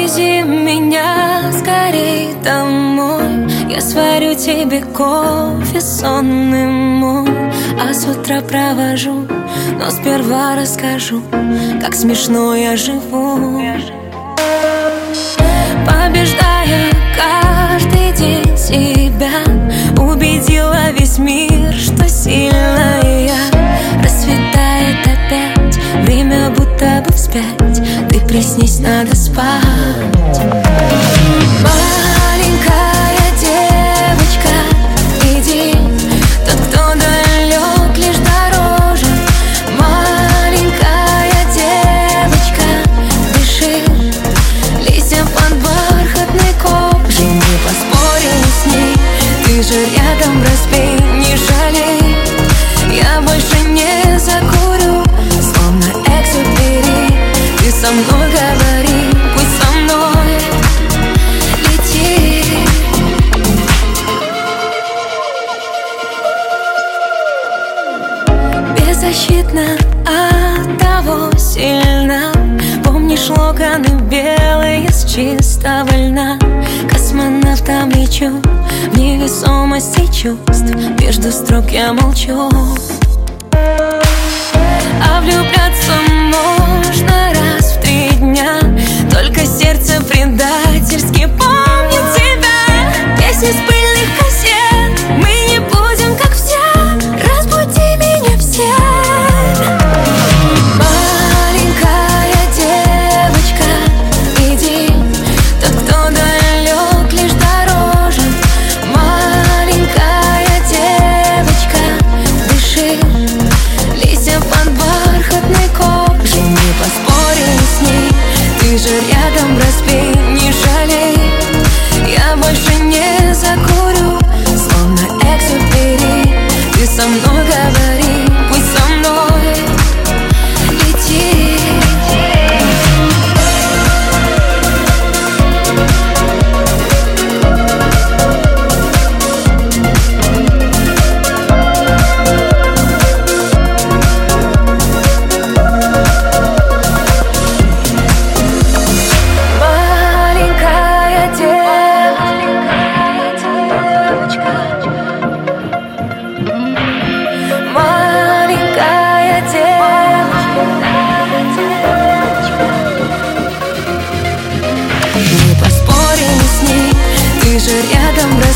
Отвези меня скорей домой. Я сварю тебе кофе сонный мой, а с утра провожу, но сперва расскажу, как смешно я живу. Побеждая каждый день себя, убедила весь мир, что сильная я. Расцветает опять, время будто бы вспять. Ты приснись, надо спать. Маленькая девочка, иди, тот, кто далек, лишь дороже. Маленькая девочка, дыши, листья под бархатной кожей. Не поспорим с ней, ты же рядом, распей, не жалей. Я больше не закурю, словно Экзюпери. Ты со мной говори, пусть со мной лети. Беззащитна, от того сильна. Помнишь локоны белые с чистого льна? Космонавтом лечу в невесомости чувств. Между строк я молчу. А влюбляться можно раз в 3 дня. Только сердце предательски помнит тебя. Песни с пыльных кассет, мы не будем как все. Разбуди меня все. Маленькая девочка, иди, тот, кто далек, лишь дороже. Маленькая девочка, дыши, листья под бархатной кожей. Не поспорим с ней, ты же рядом, распей, не жалей. Я больше не закурю, словно Экзюпери. Ты со мной говори, пусть со мной лети. Не поспорим с ней, ты же рядом,